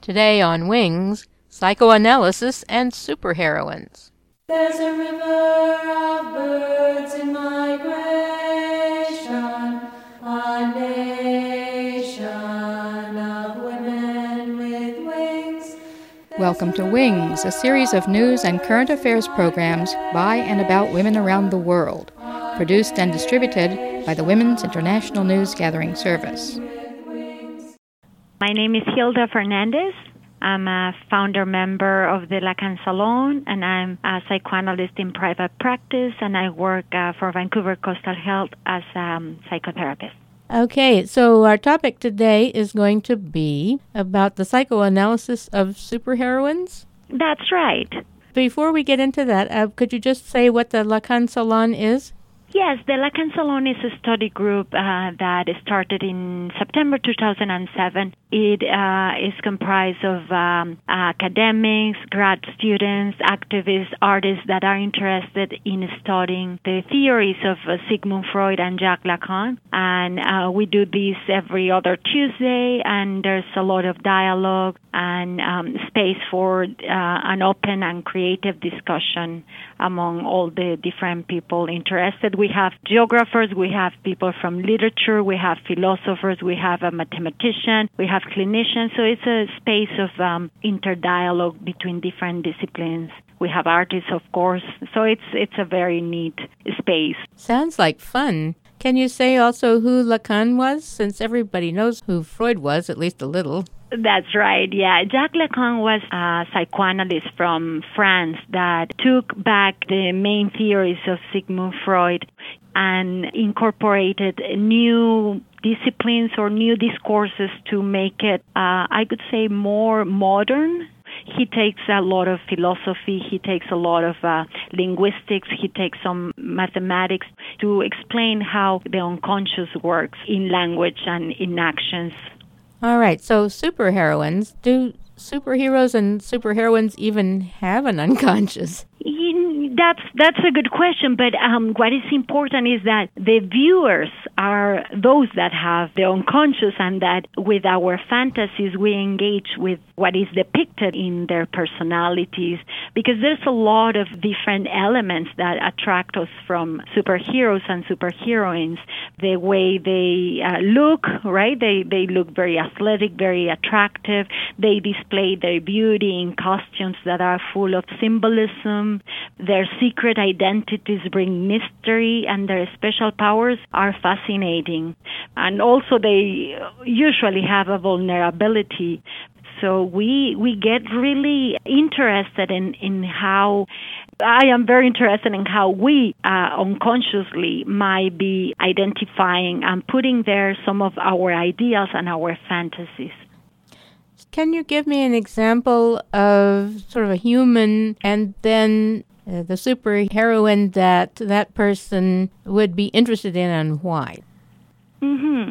Today on Wings, psychoanalysis and superheroines. There's a river of birds in migration, a nation of women with wings. Welcome to Wings, a series of news and current affairs programs by and about women around the world, produced and distributed by the Women's International News Gathering Service. My name is Hilda Fernandez. I'm a founder member of the Lacan Salon, and I'm a psychoanalyst in private practice, and I work for Vancouver Coastal Health as a psychotherapist. Okay, so our topic today is going to be about the psychoanalysis of superheroines. That's right. Before we get into that, could you just say what the Lacan Salon is? Yes, the Lacan Salon is a study group that started in September 2007. It is comprised of academics, grad students, activists, artists that are interested in studying the theories of Sigmund Freud and Jacques Lacan. And we do this every other Tuesday, and there's a lot of dialogue and space for an open and creative discussion among all the different people interested. We have geographers, we have people from literature, we have philosophers, we have a mathematician, we have clinicians. So it's a space of interdialogue between different disciplines. We have artists, of course. So it's a very neat space. Sounds like fun. Can you say also who Lacan was, since everybody knows who Freud was, at least a little? That's right, yeah. Jacques Lacan was a psychoanalyst from France that took back the main theories of Sigmund Freud and incorporated new disciplines or new discourses to make it, I could say, more modern. He takes a lot of philosophy, he takes a lot of linguistics, he takes some mathematics to explain how the unconscious works in language and in actions. All right, so superheroines. Do superheroes and superheroines even have an unconscious? That's a good question, but what is important is that the viewers are those that have the unconscious, and that with our fantasies we engage with what is depicted in their personalities, because there's a lot of different elements that attract us from superheroes and superheroines. The way they look, right? They look very athletic, very attractive. They display their beauty in costumes that are full of symbolism. Their secret identities bring mystery, and their special powers are fascinating. And also they usually have a vulnerability. So we get really interested in how, I am very interested in how we unconsciously might be identifying and putting there some of our ideals and our fantasies. Can you give me an example of sort of a human and then the superheroine that person would be interested in, and why? Mm-hmm.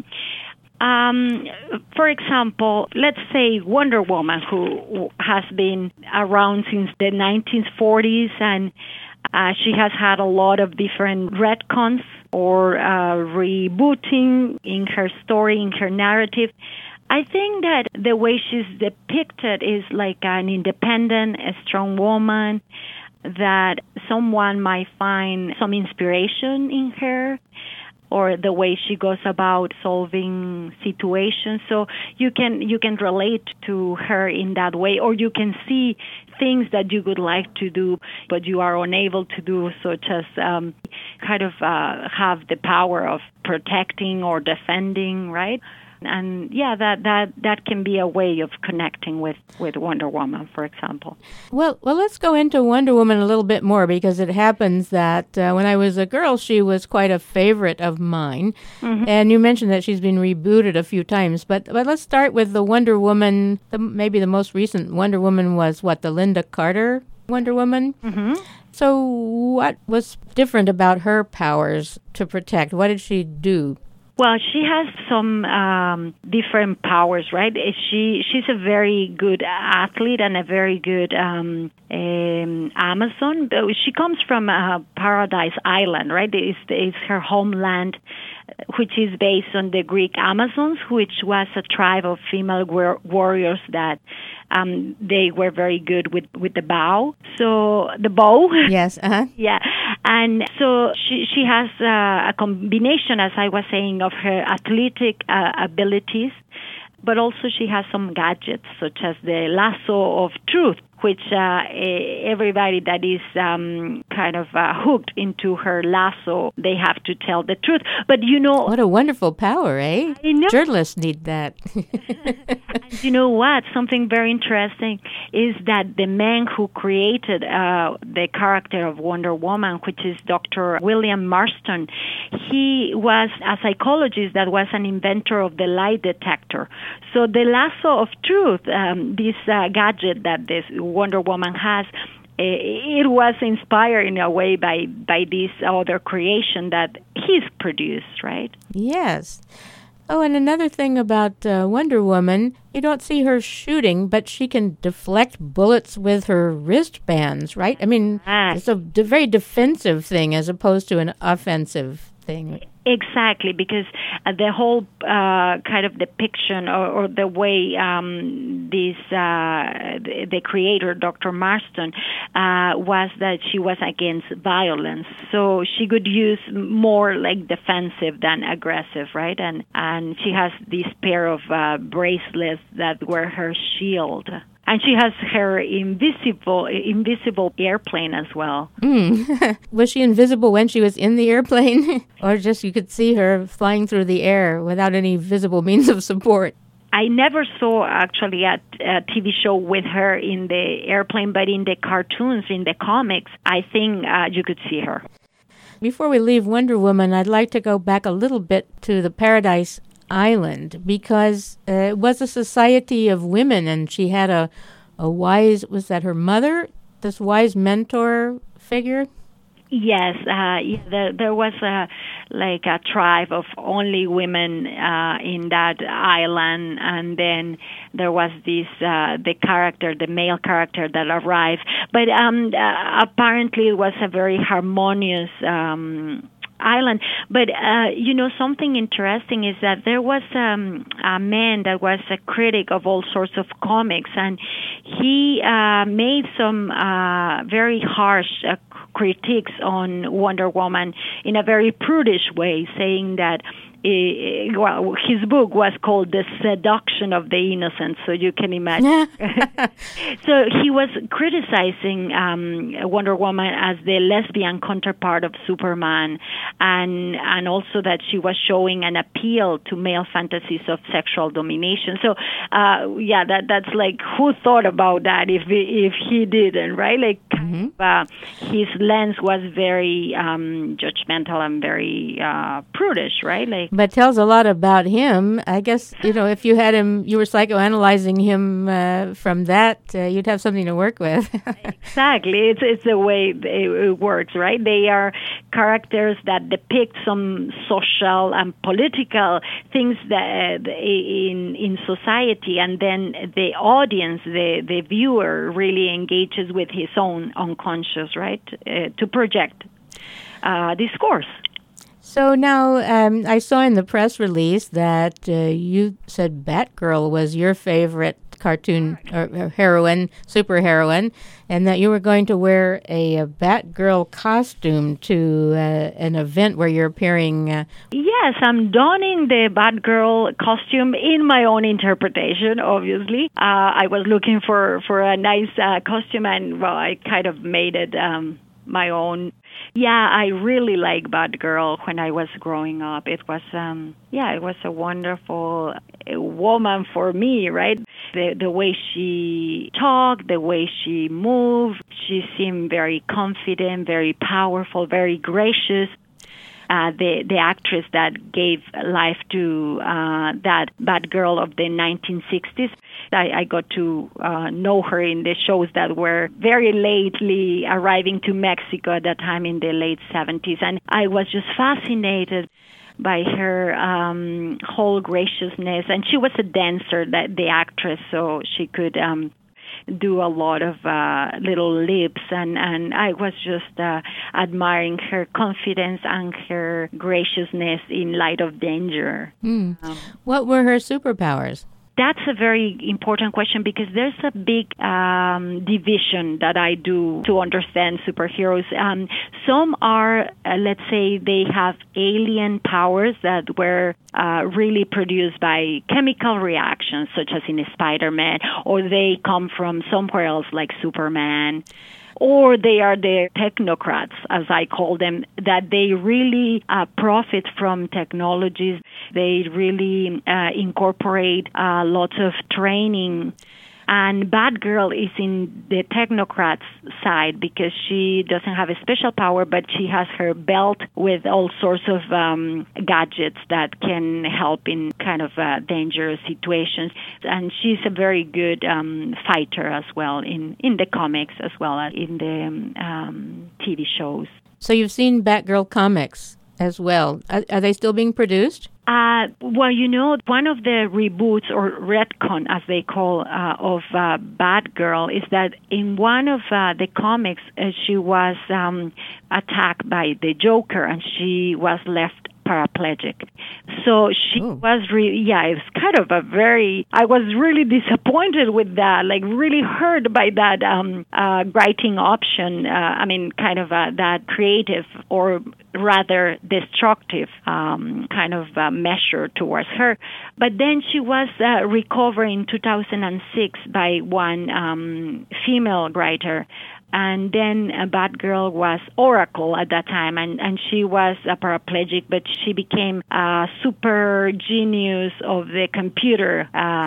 For example, let's say Wonder Woman, who has been around since the 1940s, and she has had a lot of different retcons or rebooting in her story, in her narrative. I think that the way she's depicted is like an independent, a strong woman, that someone might find some inspiration in her, or the way she goes about solving situations. So you can relate to her in that way, or you can see things that you would like to do, but you are unable to do, such as have the power of protecting or defending, right? And yeah, that can be a way of connecting with Wonder Woman, for example. Well, let's go into Wonder Woman a little bit more, because it happens that when I was a girl, she was quite a favorite of mine. Mm-hmm. And you mentioned that she's been rebooted a few times. But let's start with the Wonder Woman. Maybe the most recent Wonder Woman was, the Lynda Carter Wonder Woman? Mm-hmm. So what was different about her powers to protect? What did she do? Well, she has some different powers, right? She's a very good athlete and a very good Amazon. She comes from Paradise Island, right? It's her homeland, which is based on the Greek Amazons, which was a tribe of female warriors that they were very good with the bow. So the bow. Yes. Yeah. And so she has a combination, as I was saying, of her athletic abilities, but also she has some gadgets, such as the lasso of truth, which everybody that is kind of hooked into her lasso, they have to tell the truth. But you know... What a wonderful power, eh? I know. Journalists need that. And you know what? Something very interesting is that the man who created the character of Wonder Woman, which is Dr. William Marston, he was a psychologist that was an inventor of the lie detector. So the lasso of truth, this gadget that this Wonder Woman has, it was inspired in a way by this other creation that he's produced, right? Yes. Oh, and another thing about Wonder Woman, you don't see her shooting, but she can deflect bullets with her wristbands, right? I mean, it's a very defensive thing as opposed to an offensive thing. Exactly, because the whole kind of depiction or the way the creator, Dr. Marston, was that she was against violence. So she could use more like defensive than aggressive, right? And she has this pair of bracelets that were her shield. And she has her invisible airplane as well. Was she invisible when she was in the airplane? Or just you could see her flying through the air without any visible means of support? I never saw actually a TV show with her in the airplane, but in the cartoons, in the comics, I think you could see her. Before we leave Wonder Woman, I'd like to go back a little bit to the Paradise Island, because it was a society of women, and she had a wise, was that her mother, this wise mentor figure? Yes, there was a tribe of only women in that island, and then there was this the male character that arrived. But apparently it was a very harmonious island. But something interesting is that there was a man that was a critic of all sorts of comics, and he made some very harsh critiques on Wonder Woman in a very prudish way, saying that his book was called The Seduction of the Innocent, so you can imagine. So he was criticizing Wonder Woman as the lesbian counterpart of Superman, and also that she was showing an appeal to male fantasies of sexual domination. So, that's like, who thought about that if he didn't, right? Like, his lens was very judgmental and very prudish, right? Like, but tells a lot about him. I guess, if you had him, you were psychoanalyzing him from that, you'd have something to work with. Exactly. It's the way it works, right? They are characters that depict some social and political things that in society, and then the audience, the viewer, really engages with his own unconscious, right, to project discourse. So now I saw in the press release that you said Batgirl was your favorite cartoon or heroine, superheroine, and that you were going to wear a Batgirl costume to an event where you're appearing. Yes, I'm donning the Batgirl costume in my own interpretation, obviously. I was looking for a nice costume, and, I kind of made it my own. Yeah, I really liked Batgirl when I was growing up. It was, it was a wonderful woman for me, right? The way she talked, the way she moved, she seemed very confident, very powerful, very gracious. The actress that gave life to that Batgirl of the 1960s. I got to know her in the shows that were very lately arriving to Mexico at that time in the late 70s. And I was just fascinated by her whole graciousness. And she was a dancer, the actress, so she could do a lot of little lips, and I was just admiring her confidence and her graciousness in light of danger. What were her superpowers? That's a very important question because there's a big division that I do to understand superheroes. Some are, let's say, they have alien powers that were really produced by chemical reactions, such as in Spider-Man, or they come from somewhere else, like Superman. Or they are the technocrats, as I call them, that they really profit from technologies. They really incorporate lots of training. And Batgirl is in the technocrats side because she doesn't have a special power, but she has her belt with all sorts of gadgets that can help in kind of dangerous situations. And she's a very good fighter as well in the comics as well as in the TV shows. So you've seen Batgirl comics as well. Are they still being produced? Well, one of the reboots or retcon, as they call, of Batgirl is that in one of the comics, she was attacked by the Joker and she was left paraplegic. So she was really, it was kind of I was really disappointed with that, like really hurt by that writing option. Kind of that creative or rather destructive kind of measure towards her. But then she was recovered in 2006 by one female writer. And then Batgirl was Oracle at that time, and she was a paraplegic, but she became a super genius of the computer.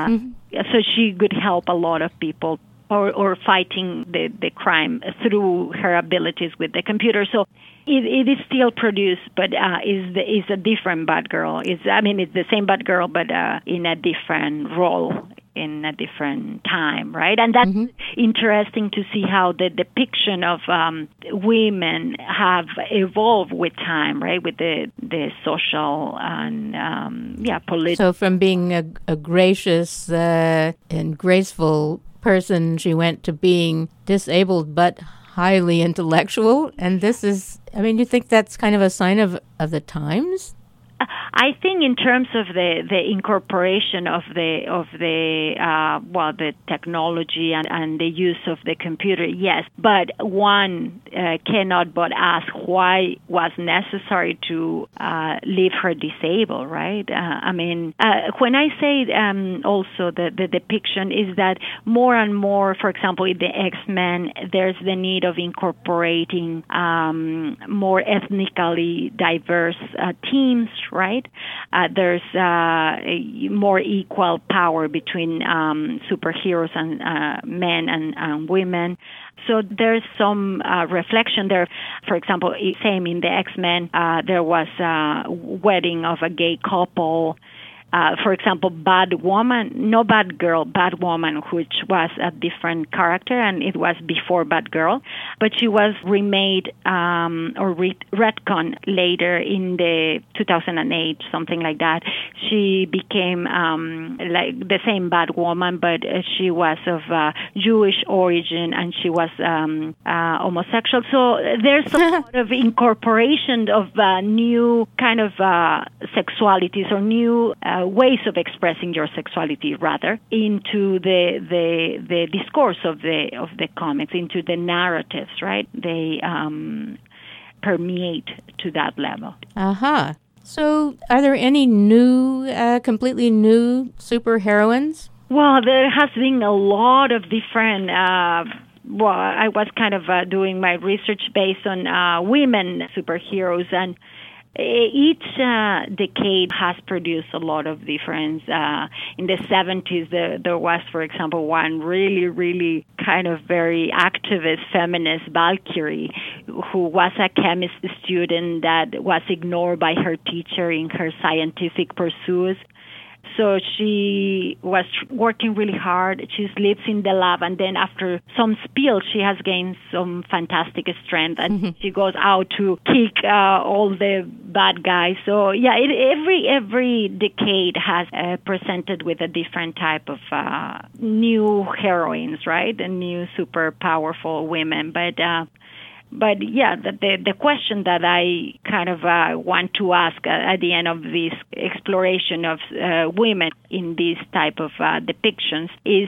So she could help a lot of people or fighting the crime through her abilities with the computer. So it is still produced, but is a different Batgirl. It's the same Batgirl, but in a different role, in a different time, right? And that's interesting to see how the depiction of women have evolved with time, right? With the social and political. So from being a gracious and graceful person, she went to being disabled but highly intellectual. And this is, you think that's kind of a sign of the times? I think in terms of the incorporation of the technology and the use of the computer, yes. But one cannot but ask why was necessary to leave her disabled, right? When I say also the depiction is that more and more, for example, in the X-Men, there's the need of incorporating more ethnically diverse teams, right? There's more equal power between superheroes and men and women. So there's some reflection there. For example, same in the X-Men, there was a wedding of a gay couple. For example, Batwoman, which was a different character, and it was before Batgirl, but she was remade retcon later in the 2008, something like that. She became like the same Batwoman, but she was of Jewish origin, and she was homosexual. So there's a lot of incorporation of new kind of sexualities or new ways of expressing your sexuality, rather, into the discourse of the comics, into the narratives, right? They permeate to that level. So are there any new, completely new superheroines? Well, there has been a lot of different... I was kind of doing my research based on women superheroes, and each decade has produced a lot of difference. In the 70s, there was, for example, one really, really kind of very activist feminist, Valkyrie, who was a chemist student that was ignored by her teacher in her scientific pursuits. So she was working really hard. She lives in the lab, and then after some spill, she has gained some fantastic strength, and she goes out to kick all the bad guys. So every decade has presented with a different type of new heroines, right? And new super powerful women, but. But yeah, the question that I kind of want to ask at the end of this exploration of women in these type of depictions is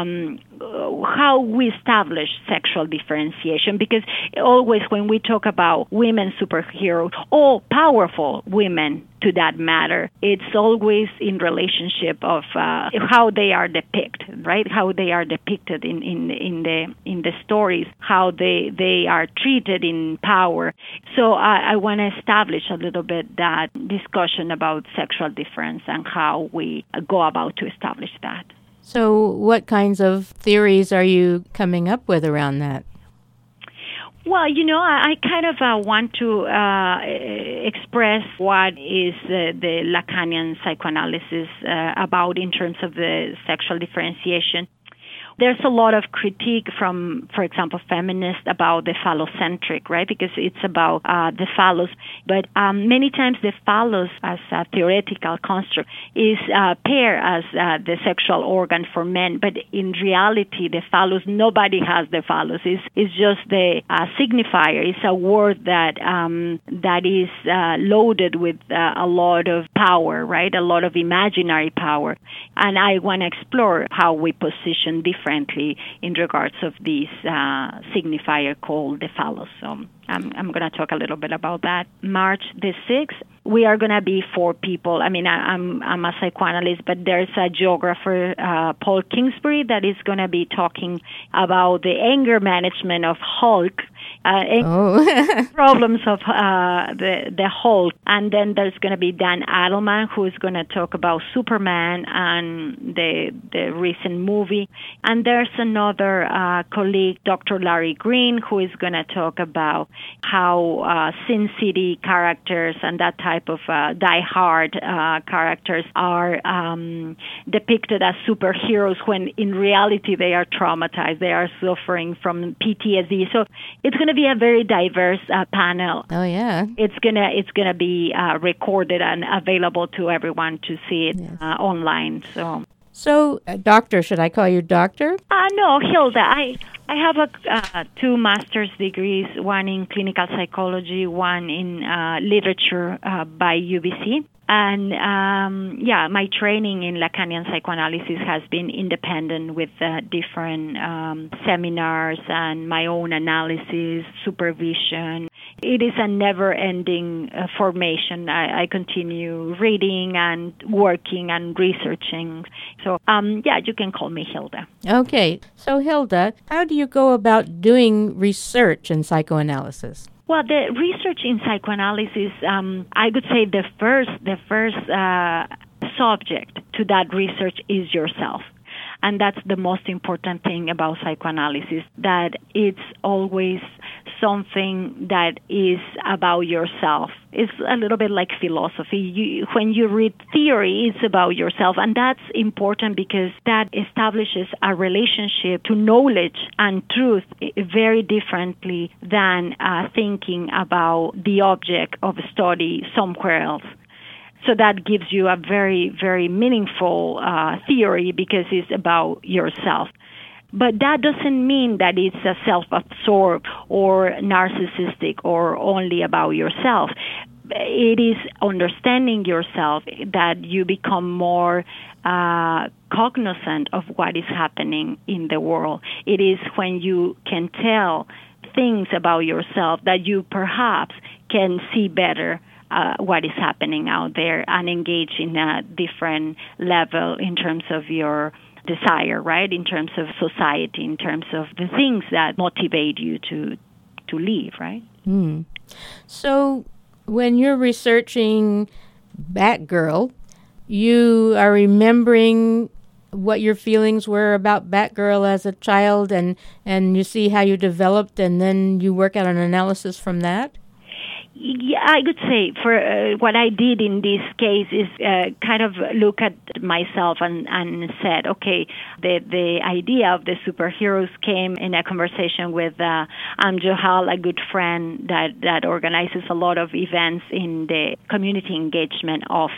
how we establish sexual differentiation, because always when we talk about women superheroes, all powerful women to that matter, it's always in relationship of how they are depicted, right? How they are depicted in the stories, how they are treated in power. So I want to establish a little bit that discussion about sexual difference and how we go about to establish that. So what kinds of theories are you coming up with around that? Well, I kind of want to express what is the Lacanian psychoanalysis about in terms of the sexual differentiation. There's a lot of critique from, for example, feminists about the phallocentric, right? Because it's about the phallus. But many times the phallus as a theoretical construct is paired as the sexual organ for men. But in reality, the phallus, nobody has the phallus. It's just the signifier. It's a word that is loaded with a lot of power, right? A lot of imaginary power. And I want to explore how we position differently in regards of this signifier called the phallus. So I'm going to talk a little bit about that. March the 6th, we are going to be 4 people. I mean, I'm a psychoanalyst, but there's a geographer, Paul Kingsbury, that is going to be talking about the anger management of Hulk. Problems of the Hulk. And then there's going to be Dan Adelman, who is going to talk about Superman and the recent movie. And there's another colleague, Dr. Larry Green, who is going to talk about how Sin City characters and that type of die-hard characters are depicted as superheroes when in reality they are traumatized. They are suffering from PTSD. So it's going to be a very diverse panel. Oh yeah, it's gonna be recorded and available to everyone to see it online. So, doctor, should I call you doctor? No, Hilda. I have 2 master's degrees, one in clinical psychology, one in literature by UBC. And my training in Lacanian psychoanalysis has been independent with different seminars and my own analysis, supervision. It is a never-ending formation. I continue reading and working and researching. So, you can call me Hilda. Okay. So, Hilda, how do you go about doing research in psychoanalysis? Well, the research in psychoanalysis, I would say the first subject to that research is yourself. And that's the most important thing about psychoanalysis, that it's always something that is about yourself. It's a little bit like philosophy. When you read theory, it's about yourself. And that's important because that establishes a relationship to knowledge and truth very differently than thinking about the object of study somewhere else. So that gives you a very, very meaningful theory because it's about yourself. But that doesn't mean that it's a self-absorbed or narcissistic or only about yourself. It is understanding yourself that you become more cognizant of what is happening in the world. It is when you can tell things about yourself that you perhaps can see better what is happening out there and engage in a different level in terms of your desire, right? In terms of society, in terms of the things that motivate you to live, right? Mm. So when you're researching Batgirl, you are remembering what your feelings were about Batgirl as a child and you see how you developed and then you work out an analysis from that? Yeah, I would say for what I did in this case is kind of look at myself and said, okay, the idea of the superheroes came in a conversation with Johal, a good friend that organizes a lot of events in the community engagement office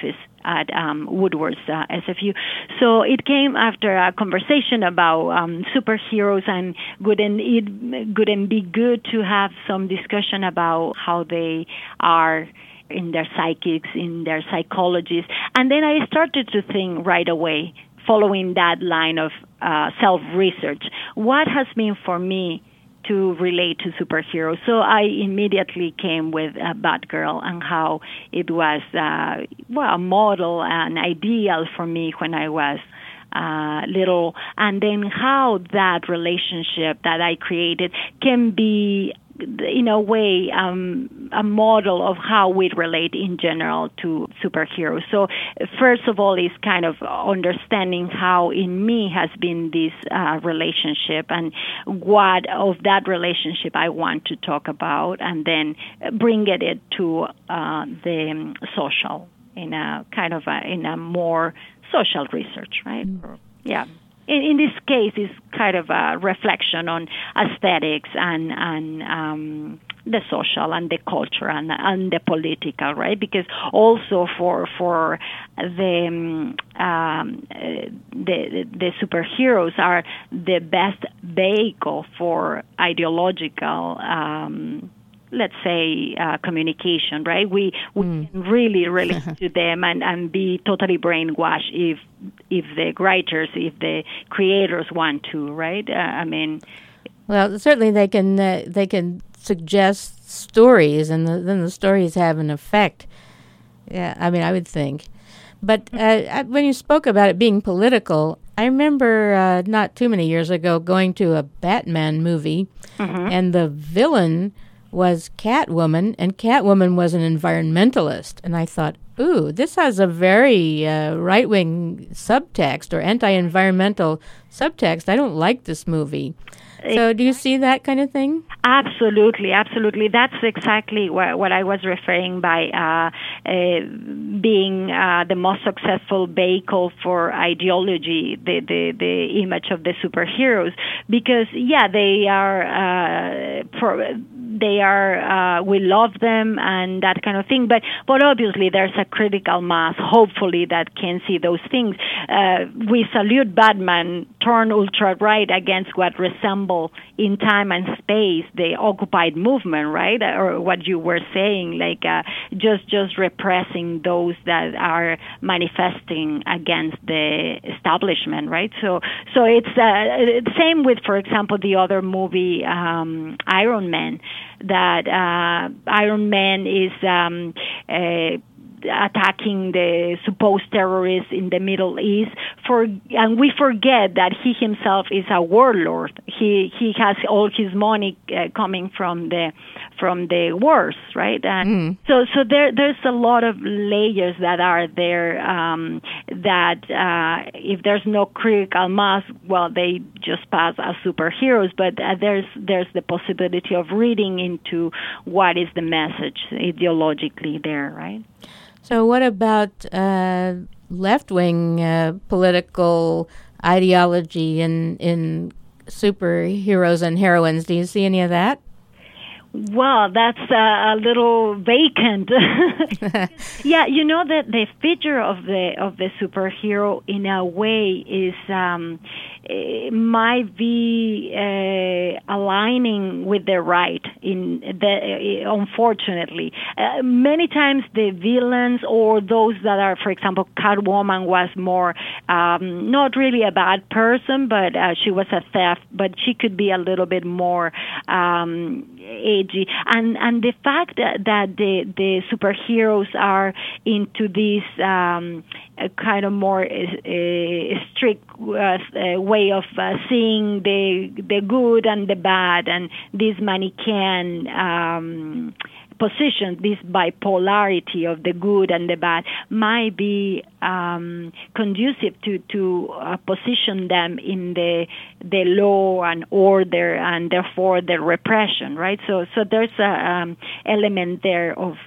at Woodward's SFU. So it came after a conversation about superheroes, and wouldn't it be good to have some discussion about how they are in their psychics, in their psychologies. And then I started to think right away, following that line of self-research, what has been for me to relate to superheroes. So I immediately came with Batgirl and how it was a model, an ideal for me when I was little, and then how that relationship that I created can be, in a way, a model of how we relate in general to superheroes. So first of all is kind of understanding how in me has been this relationship and what of that relationship I want to talk about, and then bring it to the social in a kind of in a more social research, right? Yeah. In this case, it's kind of a reflection on aesthetics and the social and the culture and the political, right? Because also for the superheroes are the best vehicle for ideological let's say, communication, right? We can really relate to them and be totally brainwashed if the writers, if the creators want to, right? Well, certainly they can suggest stories, and then the stories have an effect. Yeah, I would think. But when you spoke about it being political, I remember not too many years ago going to a Batman movie, and the villain was Catwoman, and Catwoman was an environmentalist. And I thought, ooh, this has a very right-wing subtext or anti-environmental subtext. I don't like this movie. So do you see that kind of thing? Absolutely, absolutely. That's exactly what I was referring by being the most successful vehicle for ideology, the image of the superheroes. Because, yeah, they are we love them and that kind of thing, but obviously there's a critical mass, hopefully, that can see those things. We salute Batman turn ultra-right against what resemble in time and space the occupied movement, right? Or what you were saying, like just repressing those that are manifesting against the establishment, right? So it's same with, for example, the other movie, Iron Man, that Iron Man is attacking the supposed terrorists in the Middle East, and we forget that he himself is a warlord. He has all his money coming from the wars, right? And so there's a lot of layers that are there that if there's no critical mass, well, they just pass as superheroes. But there's the possibility of reading into what is the message ideologically there, right? So what about left-wing political ideology in superheroes and heroines? Do you see any of that? Well, that's a little vacant. Yeah, you know that the feature of the superhero in a way is might be aligning with the right. Unfortunately, many times the villains or those that are, for example, Catwoman was more not really a bad person, but she was a theft, but she could be a little bit more edgy, and the fact that the superheroes are into this kind of more strict way of seeing the good and the bad, and this Manichaean position, this bipolarity of the good and the bad, might be conducive to position them in the law and order, and therefore the repression, right? So there's a element there of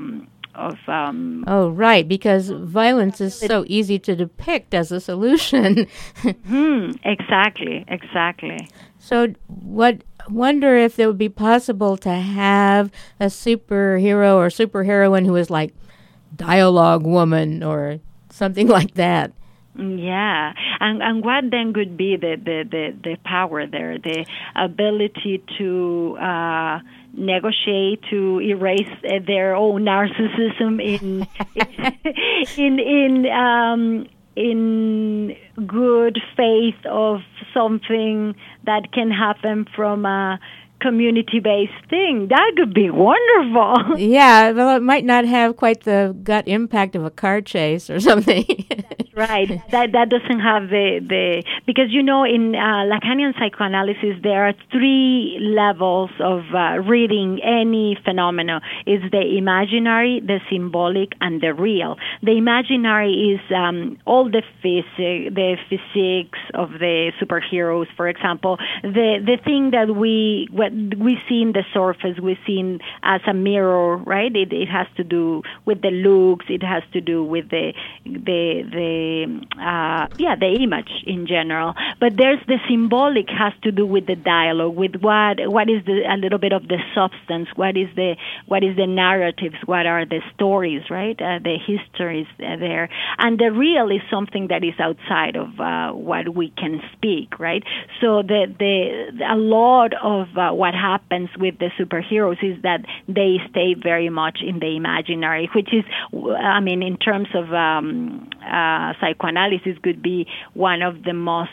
oh, right, because violence is so easy to depict as a solution. Exactly. So wonder if it would be possible to have a superhero or superheroine who is like dialogue woman or something like that. Yeah, and what then could be the power there, the ability to negotiate, to erase their own narcissism in good faith of something that can happen from a community-based thing. That could be wonderful. Yeah, well, it might not have quite the gut impact of a car chase or something. That's right. That doesn't have the because in Lacanian psychoanalysis there are 3 levels of reading any phenomena. It's the imaginary, the symbolic, and the real. The imaginary is all the physics of the superheroes, for example. The thing that we see in the surface, we see as a mirror, right? It has to do with the looks. It has to do with the image in general. But there's the symbolic, has to do with the dialogue, with what is a little bit of the substance, what is the narratives, what are the stories, right? The histories there. And the real is something that is outside of what we can speak, right? So a lot of what happens with the superheroes is that they stay very much in the imaginary, which is, in terms of psychoanalysis, could be one of the most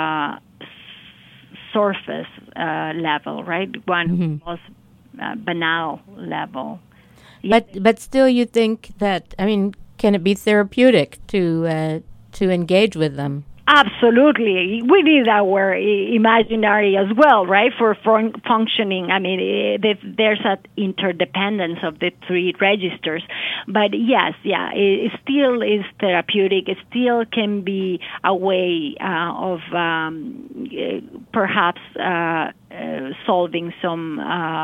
surface level, right? One of the most banal level. But still, you think that, can it be therapeutic to engage with them? Absolutely. We need our imaginary as well, right, for functioning. There's an interdependence of the 3 registers. But yes, it still is therapeutic. It still can be a way of perhaps solving some,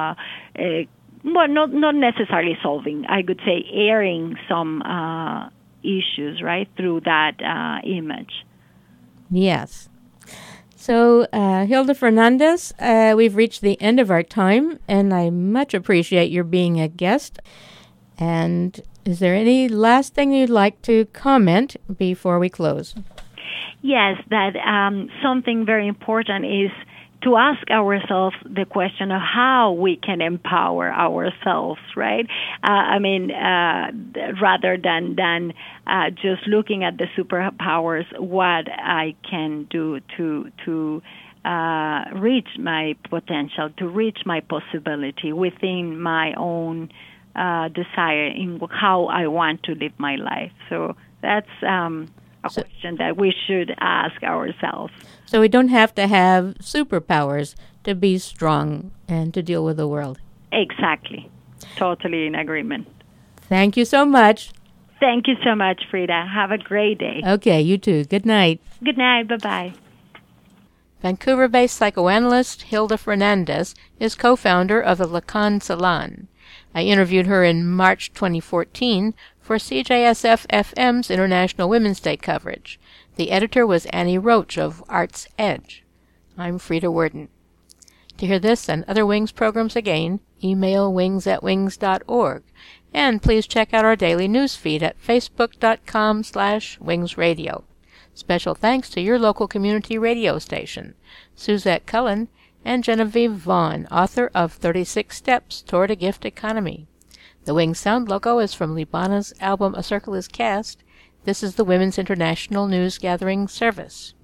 not necessarily solving, I could say airing some issues, right, through that image. Yes. So, Hilda Fernandez, we've reached the end of our time, and I much appreciate your being a guest. And is there any last thing you'd like to comment before we close? Yes, that something very important is to ask ourselves the question of how we can empower ourselves, right? Rather than just looking at the superpowers, what I can do to reach my potential, to reach my possibility within my own desire in how I want to live my life. So that's a question that we should ask ourselves. So we don't have to have superpowers to be strong and to deal with the world. Exactly. Totally in agreement. Thank you so much. Thank you so much, Frida. Have a great day. Okay, you too. Good night. Good night. Bye-bye. Vancouver-based psychoanalyst Hilda Fernandez is co-founder of the Lacan Salon. I interviewed her in March 2014 for CJSF-FM's International Women's Day coverage. The editor was Annie Roach of Arts Edge. I'm Frida Worden. To hear this and other Wings programs again, email wings@wings.org. And please check out our daily news feed at facebook.com/wingsradio. Special thanks to your local community radio station, Suzette Cullen and Genevieve Vaughn, author of 36 Steps Toward a Gift Economy. The Wings sound logo is from Libana's album A Circle is Cast. This is the Women's International News Gathering Service.